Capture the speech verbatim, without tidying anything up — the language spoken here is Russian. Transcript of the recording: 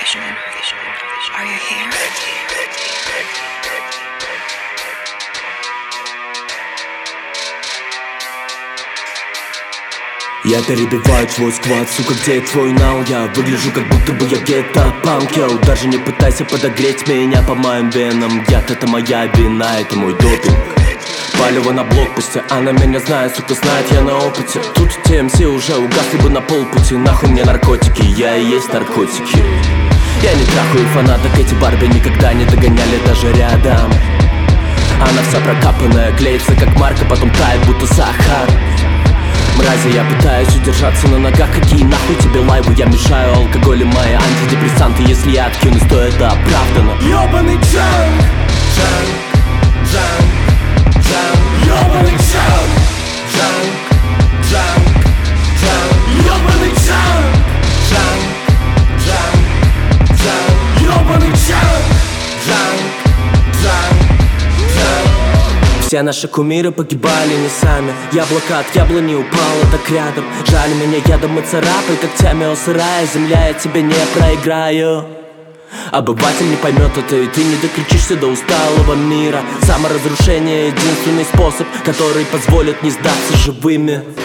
Are you here? Я перебиваю твой сквад, сука, где твой нал? Я выгляжу, как будто бы я где-то панкел. Даже не пытайся подогреть меня по моим венам. Яд — это моя вина, это мой допинг. Палево на блокпосте, она меня знает, сука, знает, я на опыте. Тут ти эм си уже угасли бы на полпути. Нахуй мне наркотики, я и есть наркотики. Я не трахаю фанаток, эти Барби никогда не догоняли даже рядом. Она вся прокапанная, клеится как марка, потом тает, будто сахар. Мрази, я пытаюсь удержаться на ногах. Какие нахуй тебе лайвы? Я мешаю алкоголь и мои антидепрессанты. Если я откинусь, то это оправдано. Ёбаный джанк, джанк, джанк, джанк. Ёбаный джанк, джанк, джанк, джанк. Ёбаный джанк, джанк, джанк, джанк. Ёбаный джанк, джанк, джанк, джанк. Все наши кумиры погибали не сами. Яблоко от яблони упало так рядом. Жаль, меня ядом и царапай, когтями о сырая земля. Я тебе не проиграю. Обыватель не поймет это, и ты не докричишься до усталого мира. Саморазрушение — единственный способ, который позволит не сдаться живыми.